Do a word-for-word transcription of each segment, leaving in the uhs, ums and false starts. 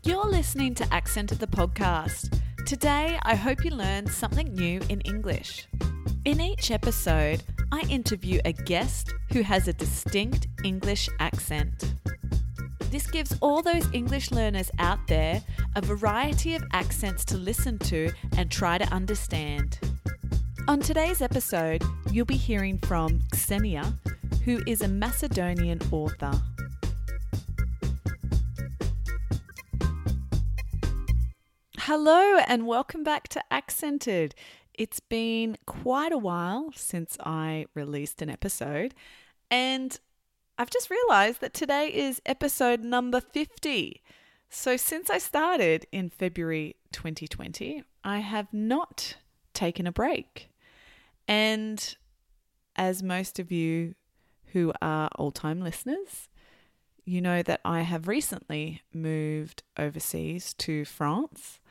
You're listening to Accented the podcast. Today, I hope you learned something new in English. In each episode, I interview a guest who has a distinct English accent. This gives all those English learners out there a variety of accents to listen to and try to understand. On today's episode, you'll be hearing from Ksenia, who is a Macedonian author. Hello and welcome back to Accented. It's been quite a while since I released an episode, and I've just realized that today is episode number fifty. So since I started in February twenty twenty, I have not taken a break. And as most of you who are old-time listeners, you know that I have recently moved overseas to France.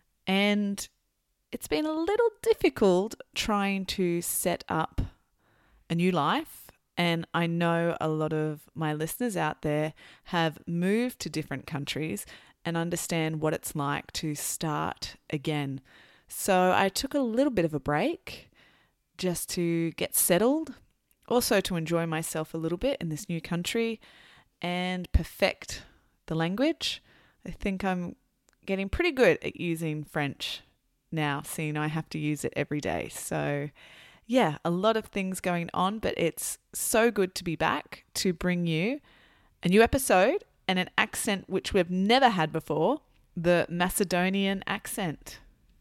And it's been a little difficult trying to set up a new life. And I know a lot of my listeners out there have moved to different countries and understand what it's like to start again. So I took a little bit of a break just to get settled, also to enjoy myself a little bit in this new country and perfect the language. I think I'm getting pretty good at using French now, seeing I have to use it every day. So yeah, a lot of things going on, but it's so good to be back to bring you a new episode and an accent which we've never had before, the Macedonian accent.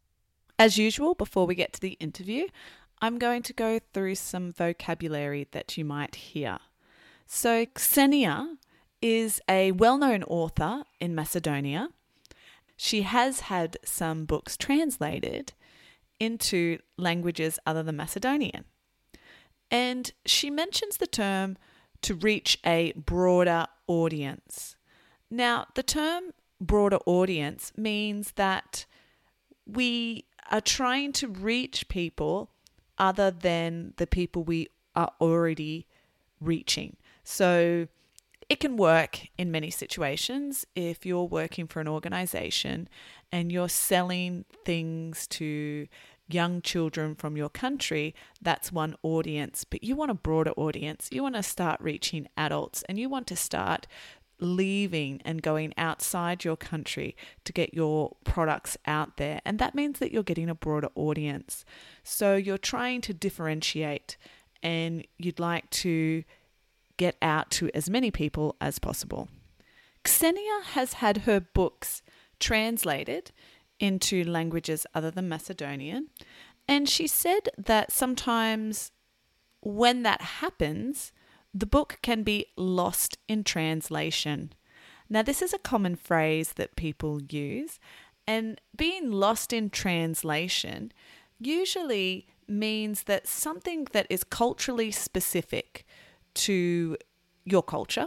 As usual, before we get to the interview, I'm going to go through some vocabulary that you might hear. So Ksenia is a well-known author in Macedonia. She has had some books translated into languages other than Macedonian. And she mentions the term to reach a broader audience. Now, the term broader audience means that we are trying to reach people other than the people we are already reaching. So it can work in many situations. If you're working for an organization and you're selling things to young children from your country, that's one audience. But you want a broader audience. You want to start reaching adults, and you want to start leaving and going outside your country to get your products out there. And that means that you're getting a broader audience. So you're trying to differentiate, and you'd like to get out to as many people as possible. Ksenia has had her books translated into languages other than Macedonian, and she said that sometimes when that happens, the book can be lost in translation. Now, this is a common phrase that people use, and being lost in translation usually means that something that is culturally specific to your culture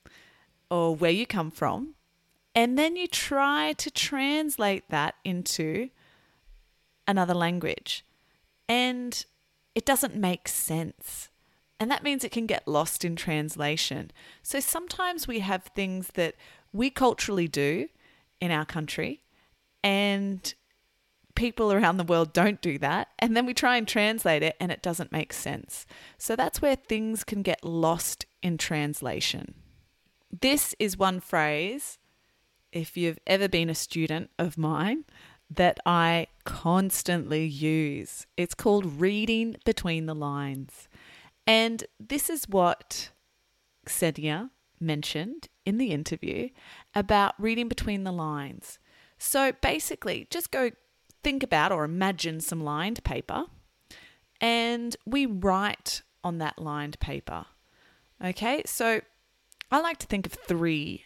or where you come from, and then you try to translate that into another language, and it doesn't make sense. And that means it can get lost in translation. So sometimes we have things that we culturally do in our country, and people around the world don't do that, and then we try and translate it and it doesn't make sense. So that's where things can get lost in translation. This is one phrase, if you've ever been a student of mine, that I constantly use. It's called reading between the lines. And this is what Ksenia mentioned in the interview about reading between the lines. So basically, just go think about or imagine some lined paper, and we write on that lined paper. Okay, so I like to think of three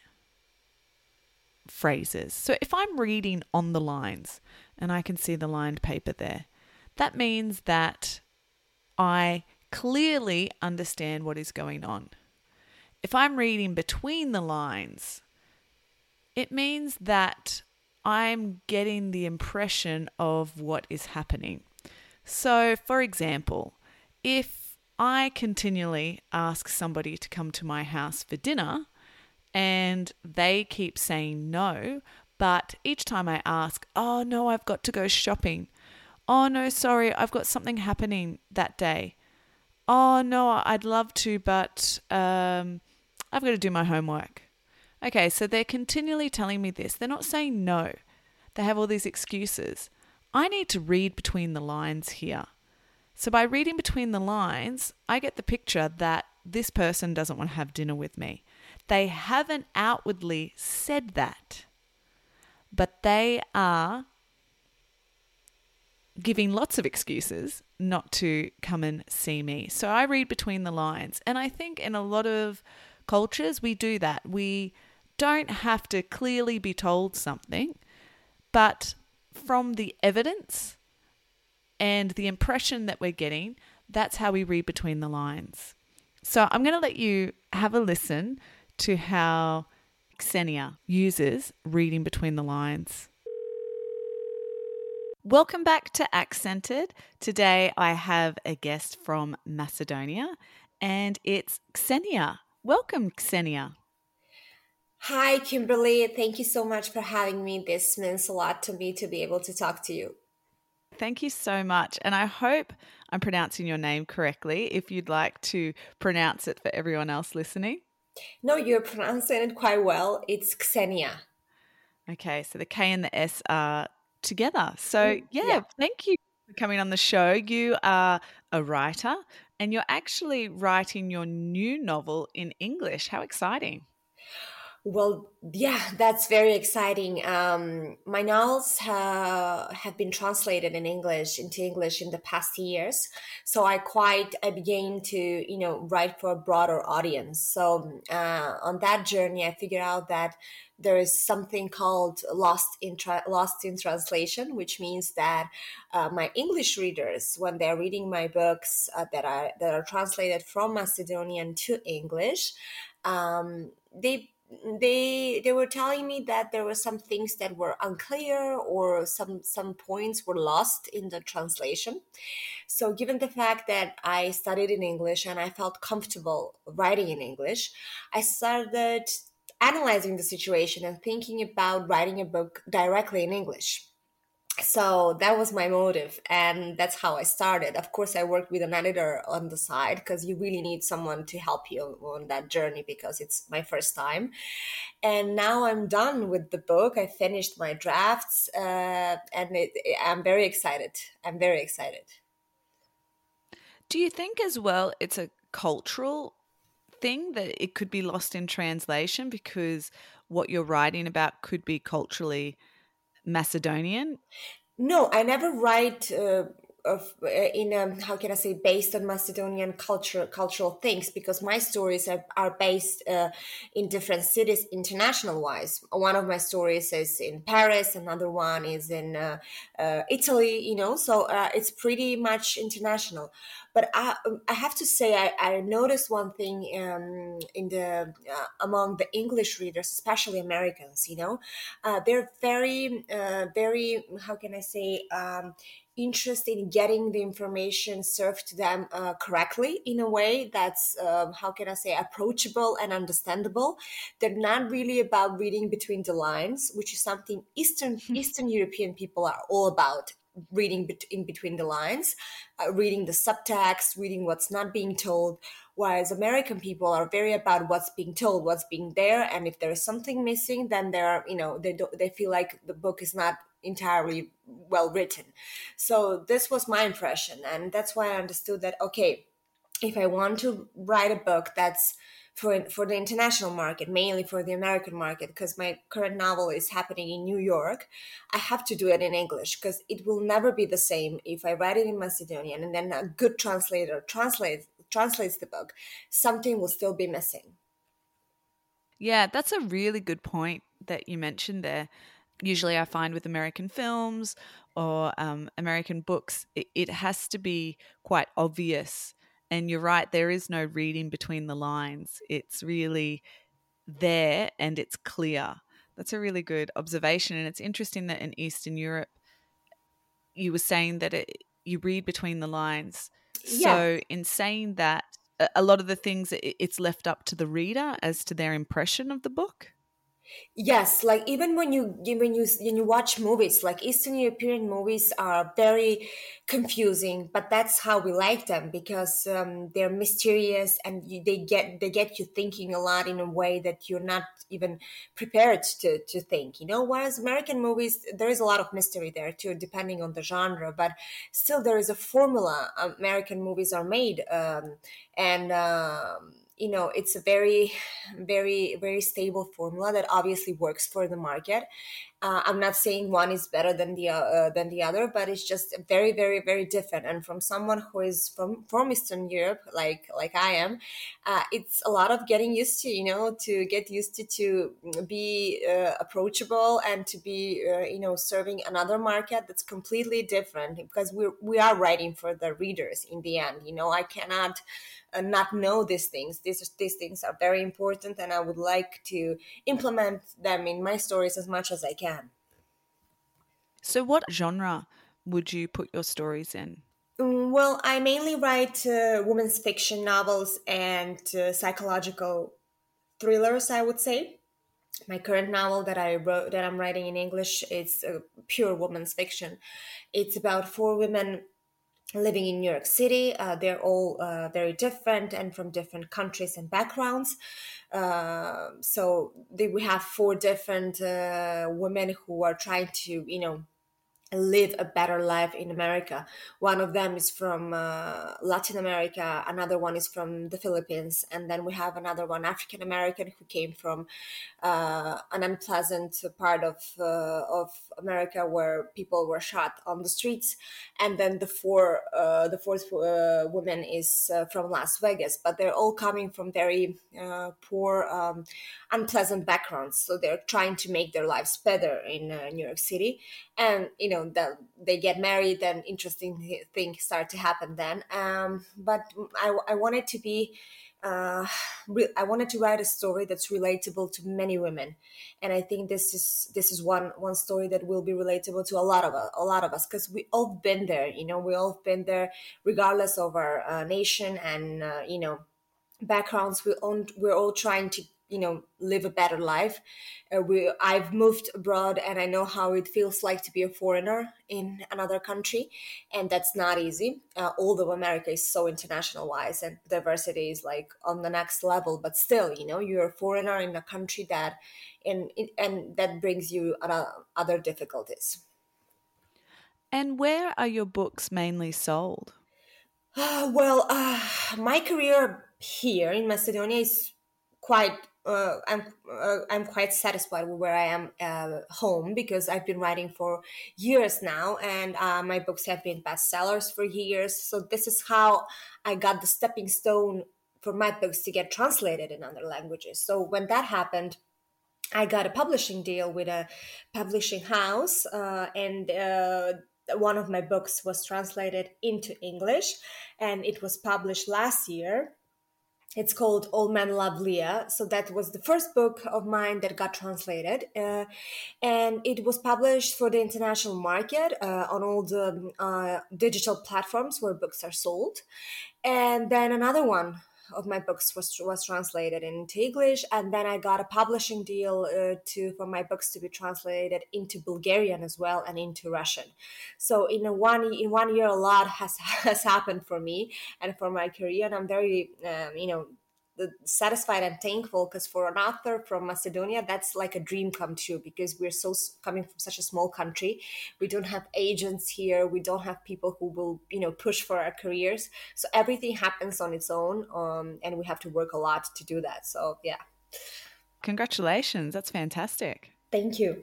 phrases. So if I'm reading on the lines and I can see the lined paper there, that means that I clearly understand what is going on. If I'm reading between the lines, it means that I'm getting the impression of what is happening. So, for example, if I continually ask somebody to come to my house for dinner and they keep saying no, But each time I ask, oh no, I've got to go shopping. Oh no, sorry, I've got something happening that day. Oh no, I'd love to, but um, I've got to do my homework. Okay, so they're continually telling me this. They're not saying no. They have all these excuses. I need to read between the lines here. So by reading between the lines, I get the picture that this person doesn't want to have dinner with me. They haven't outwardly said that, but they are giving lots of excuses not to come and see me. So I read between the lines. And I think in a lot of cultures, we do that. We don't have to clearly be told something, but from the evidence and the impression that we're getting, that's how we read between the lines. So I'm going to let you have a listen to how Xenia uses reading between the lines. Welcome back to Accented. Today I have a guest from Macedonia and it's Xenia. Welcome, Xenia. Hi, Kimberly. Thank you so much for having me. This means a lot to me to be able to talk to you. Thank you so much. And I hope I'm pronouncing your name correctly if you'd like to pronounce it for everyone else listening. No, you're pronouncing it quite well. It's Xenia. Okay, so the K and the S are together. So, Mm, yeah, yeah. thank you for coming on the show. You are a writer and you're actually writing your new novel in English. How exciting! Well, yeah, that's very exciting. Um, my novels ha- have been translated in English into English in the past years, so I quite I began to you know write for a broader audience. So uh, on that journey, I figured out that there is something called lost in tra- lost in translation, which means that uh, my English readers, when they're reading my books uh, that are that are translated from Macedonian to English, um, they they they were telling me that there were some things that were unclear or some some points were lost in the translation. So given the fact that I studied in English and I felt comfortable writing in English, I started analyzing the situation and thinking about writing a book directly in English. So that was my motive, and that's how I started. Of course, I worked with an editor on the side because you really need someone to help you on that journey because it's my first time. And now I'm done with the book. I finished my drafts, uh, and it, I'm very excited. I'm very excited. Do you think as well it's a cultural thing that it could be lost in translation because what you're writing about could be culturally Macedonian? No, I never write uh, of uh, in um, how can I say based on Macedonian culture cultural things because my stories are, are based uh, in different cities international wise. One of my stories is in Paris, another one is in uh, uh, Italy. You know, so uh, it's pretty much international. But I I have to say I, I noticed one thing um, in the uh, among the English readers, especially Americans. You know, uh, they're very uh, very how can I say um, interested in getting the information served to them uh, correctly in a way that's um, how can I say approachable and understandable. They're not really about reading between the lines, which is something Eastern Eastern European people are all about reading bet- in between the lines, uh, reading the subtext, reading what's not being told. Whereas American people are very about what's being told, what's being there, and if there is something missing, then they're you know they don't they feel like the book is not entirely well written. So this was my impression, and that's why I understood that okay, if I want to write a book that's for for the international market, mainly for the American market, because my current novel is happening in New York, I have to do it in English because it will never be the same if I write it in Macedonian and then a good translator translates translates the book. Something will still be missing. Yeah, that's a really good point that you mentioned there. Usually, I find with American films or um, American books, it, it has to be quite obvious. And you're right, there is no reading between the lines. It's really there and it's clear. That's a really good observation. And it's interesting that in Eastern Europe, you were saying that it, you read between the lines. Yeah. So, in saying that, a a lot of the things, it- it's left up to the reader as to their impression of the book. Yes, like even when you when you when you watch movies, like Eastern European movies are very confusing, but that's how we like them because um, they're mysterious and you, they get they get you thinking a lot in a way that you're not even prepared to to think. You know, whereas American movies, there is a lot of mystery there too, depending on the genre, but still there is a formula. American movies are made, um, and. Um, you know, it's a very very very stable formula that obviously works for the market. uh, I'm not saying one is better than the uh, than the other, but it's just very very very different. And from someone who is from from Eastern Europe, like like I am, uh, it's a lot of getting used to, you know, to get used to to be uh, approachable and to be uh, you know, serving another market that's completely different, because we we are writing for the readers in the end. You know, I cannot uh, not know these things. These these things are very important, and I would like to implement them in my stories as much as I can. So, what genre would you put your stories in? Mm, Well, I mainly write uh, women's fiction novels and uh, psychological thrillers, I would say. My current novel that I wrote, that I'm writing in English, is uh, pure women's fiction. It's about four women living in New York City. Uh, they're all uh, very different and from different countries and backgrounds. Uh, so they, we have four different uh, women who are trying to, you know, live a better life in America. One of them is from uh, Latin America, another one is from the Philippines, and then we have another one, African American, who came from uh, an unpleasant part of uh, of America where people were shot on the streets. And then the four uh, the fourth uh, woman is uh, from Las Vegas, but they're all coming from very uh, poor, um, unpleasant backgrounds. So they're trying to make their lives better in uh, New York City. And you know that they get married, and interesting th- things start to happen then. Um, but I, I wanted to be uh, re- I wanted to write a story that's relatable to many women, and I think this is this is one one story that will be relatable to a lot of us, a lot of us, because we all been there. You know, we all been there, regardless of our uh, nation and uh, you know, backgrounds. We all, we're all trying to, you know, live a better life. Uh, we I've moved abroad, and I know how it feels like to be a foreigner in another country, and that's not easy. Uh, although America is so international wise and diversity is like on the next level, but still, you know, you're a foreigner in a country that, and and that brings you other other difficulties. And where are your books mainly sold? Uh, well, uh, my career here in Macedonia is quite. Uh, I'm uh, I'm quite satisfied with where I am uh, home, because I've been writing for years now, and uh, my books have been bestsellers for years. So this is how I got the stepping stone for my books to get translated in other languages. So when that happened, I got a publishing deal with a publishing house, uh, and uh, one of my books was translated into English, and it was published last year. It's called All Men Love Leah. So that was the first book of mine that got translated, uh, and it was published for the international market uh, on all the uh, digital platforms where books are sold. And then another one of my books was was translated into English, and then I got a publishing deal uh, to for my books to be translated into Bulgarian as well and into Russian. So in a one in one year, a lot has has happened for me and for my career, and I'm very um, you know, the- satisfied and thankful, because for an author from Macedonia, that's like a dream come true, because we're so s- coming from such a small country. We don't have agents here. We don't have people who will, you know, push for our careers. So everything happens on its own, um, and we have to work a lot to do that. So yeah, Congratulations, that's fantastic. thank you.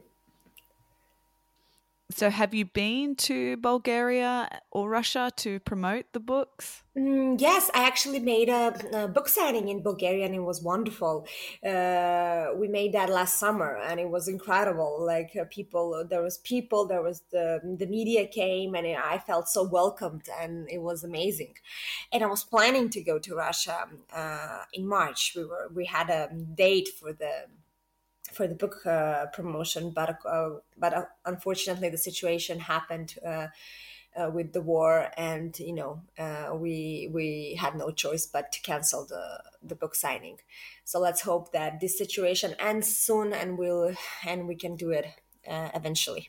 So, have you been to Bulgaria or Russia to promote the books? Mm, yes, I actually made a, a book signing in Bulgaria, and it was wonderful. Uh, we made that last summer, and it was incredible. Like uh, people, there was people, there was the the media came, and I felt so welcomed, and it was amazing. And I was planning to go to Russia uh, in March. We were we had a date for the for the book uh, promotion, but uh, but uh, unfortunately the situation happened. Uh, uh, with the war, and you know uh, we we had no choice but to cancel the the book signing. So let's hope that this situation ends soon, and we'll and we can do it uh, eventually.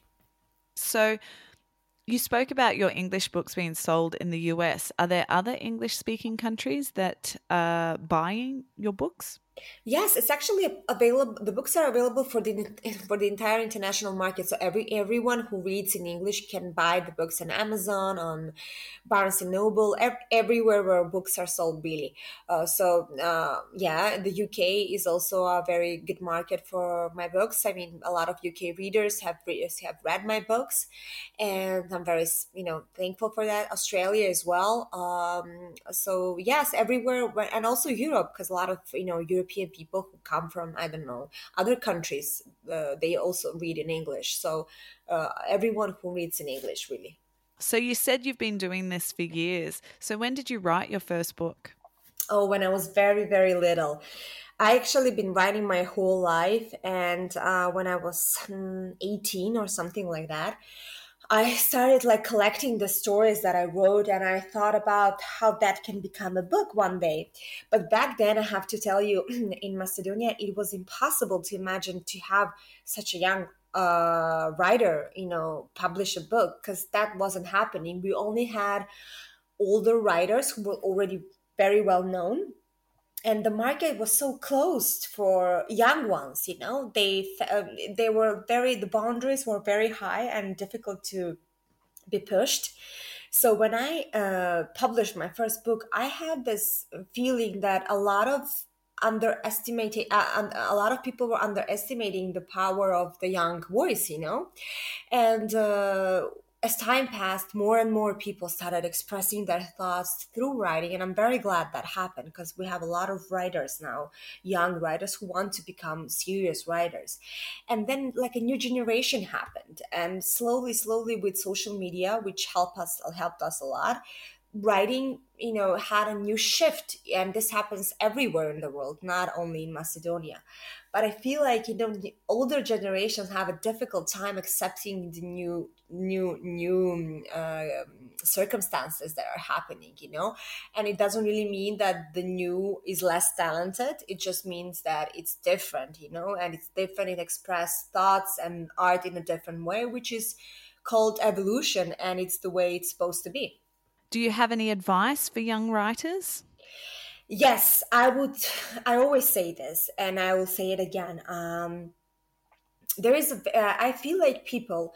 So you spoke about your English books being sold in the U S. Are there other English speaking countries that are buying your books? Yes, it's actually available. The books are available for the for the entire international market. So every everyone who reads in English can buy the books on Amazon, on Barnes and Noble, ev- everywhere where books are sold. Really. Uh, so uh, yeah, the U K is also a very good market for my books. I mean, a lot of U K readers have re- have read my books, and I'm very you know thankful for that. Australia as well. Um, so yes, everywhere, where- and also Europe, because a lot of you know European people who come from I don't know other countries, uh, they also read in English. So uh, everyone who reads in English, really. So you said you've been doing this for years. So when did you write your first book? Oh, when I was very, very little. I actually been writing my whole life, and uh, when I was hmm, eighteen or something like that, I started like collecting the stories that I wrote, and I thought about how that can become a book one day. But back then, I have to tell you, in Macedonia, it was impossible to imagine to have such a young uh, writer, you know, publish a book, because that wasn't happening. We only had older writers who were already very well known, and the market was so closed for young ones. You know, they uh, they were very the boundaries were very high and difficult to be pushed. So when I uh, published my first book, I had this feeling that a lot of underestimating uh, un- a lot of people were underestimating the power of the young voice, you know. And uh, as time passed, more and more people started expressing their thoughts through writing, and I'm very glad that happened, because we have a lot of writers now, young writers who want to become serious writers. And then like a new generation happened, and slowly slowly with social media, which helped us helped us a lot, writing you know had a new shift. And this happens everywhere in the world, not only in Macedonia. But I feel like you know the older generations have a difficult time accepting the new new new uh, circumstances that are happening, you know. And it doesn't really mean that the new is less talented, it just means that it's different, you know. And it's different, it express thoughts and art in a different way, which is called evolution, and it's the way it's supposed to be. Do you have any advice for young writers? Yes, I would. I always say this, and I will say it again. Um, there is, a, uh, I feel like people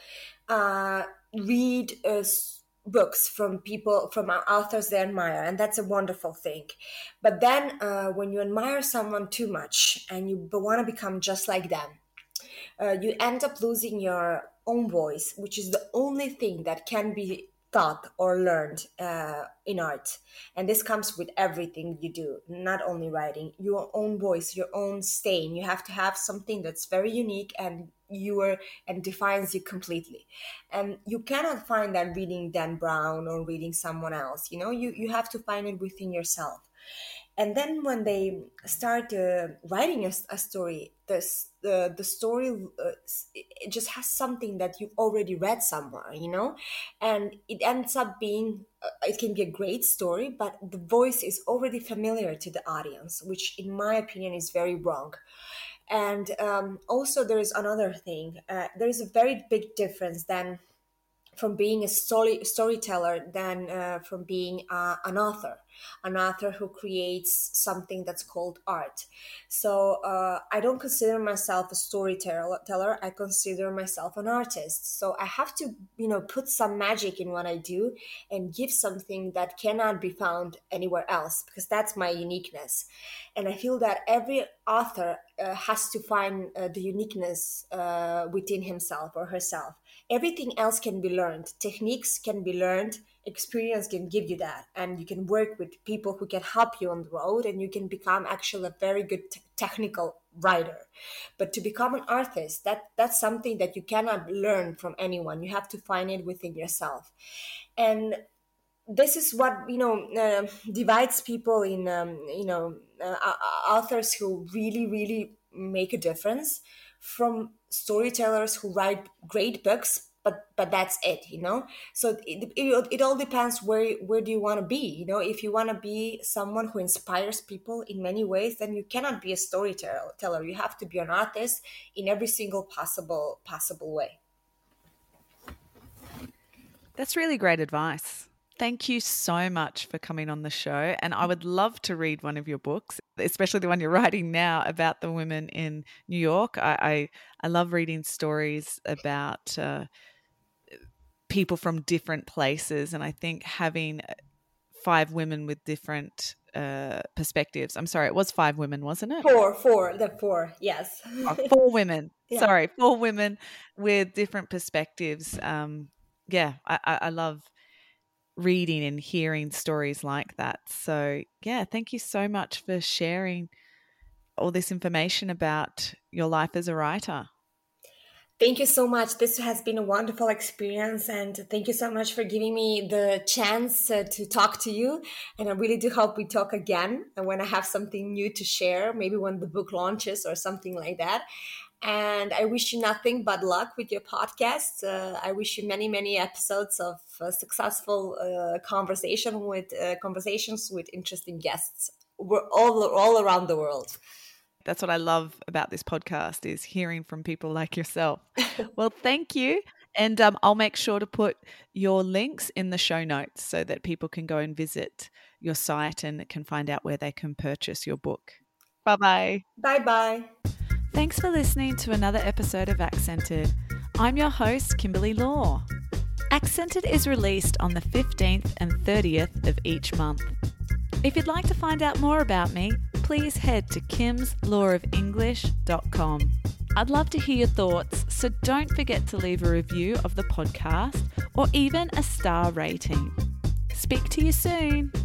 uh, read uh, s- books from people, from authors they admire, and that's a wonderful thing. But then, uh, when you admire someone too much and you want to become just like them, uh, you end up losing your own voice, which is the only thing that can be taught or learned uh, in art. And this comes with everything you do, not only writing, your own voice, your own stain. You have to have something that's very unique and your and defines you completely. And you cannot find that reading Dan Brown or reading someone else. You know, you, you have to find it within yourself. And then when they start uh, writing a, a story, this the the story uh, it just has something that you've already read somewhere, you know. And it ends up being uh, it can be a great story, but the voice is already familiar to the audience, which in my opinion is very wrong. And um, also there is another thing, uh, there is a very big difference than from being a story storyteller than uh, from being uh, an author, an author who creates something that's called art. So uh, I don't consider myself a storyteller. I consider myself an artist. So I have to, you know, put some magic in what I do and give something that cannot be found anywhere else, because that's my uniqueness. And I feel that every author uh, has to find uh, the uniqueness uh, within himself or herself. Everything else can be learned. Techniques can be learned. Experience can give you that. And you can work with people who can help you on the road, and you can become actually a very good t- technical writer. But to become an artist, that, that's something that you cannot learn from anyone. You have to find it within yourself. And this is what you know uh, divides people in um, you know uh, authors who really really make a difference from storytellers who write great books but but that's it, you know. So it, it, it all depends where where do you want to be, you know. If you want to be someone who inspires people in many ways, then you cannot be a storyteller. You have to be an artist in every single possible possible way. That's really great advice. Thank you so much for coming on the show. And I would love to read one of your books, especially the one you're writing now about the women in New York. I I, I love reading stories about uh, people from different places. And I think having five women with different uh, perspectives. I'm sorry, it was five women, wasn't it? Four, four, the four, yes. Oh, four women. Yeah. Sorry, four women with different perspectives. Um, yeah, I, I, I love reading and hearing stories like that. So, yeah, thank you so much for sharing all this information about your life as a writer. Thank you so much. This has been a wonderful experience, and thank you so much for giving me the chance uh, to talk to you. And I really do hope we talk again and when I have something new to share, maybe when the book launches or something like that. And I wish you nothing but luck with your podcast. Uh, I wish you many, many episodes of uh, successful uh, conversation with uh, conversations with interesting guests. We're all all around the world. That's what I love about this podcast, is hearing from people like yourself. Well, thank you. And um, I'll make sure to put your links in the show notes so that people can go and visit your site and can find out where they can purchase your book. Bye-bye. Bye-bye. Thanks for listening to another episode of Accented. I'm your host, Kimberly Law. Accented is released on the fifteenth and thirtieth of each month. If you'd like to find out more about me, please head to kims law of english dot com. I'd love to hear your thoughts, so don't forget to leave a review of the podcast or even a star rating. Speak to you soon.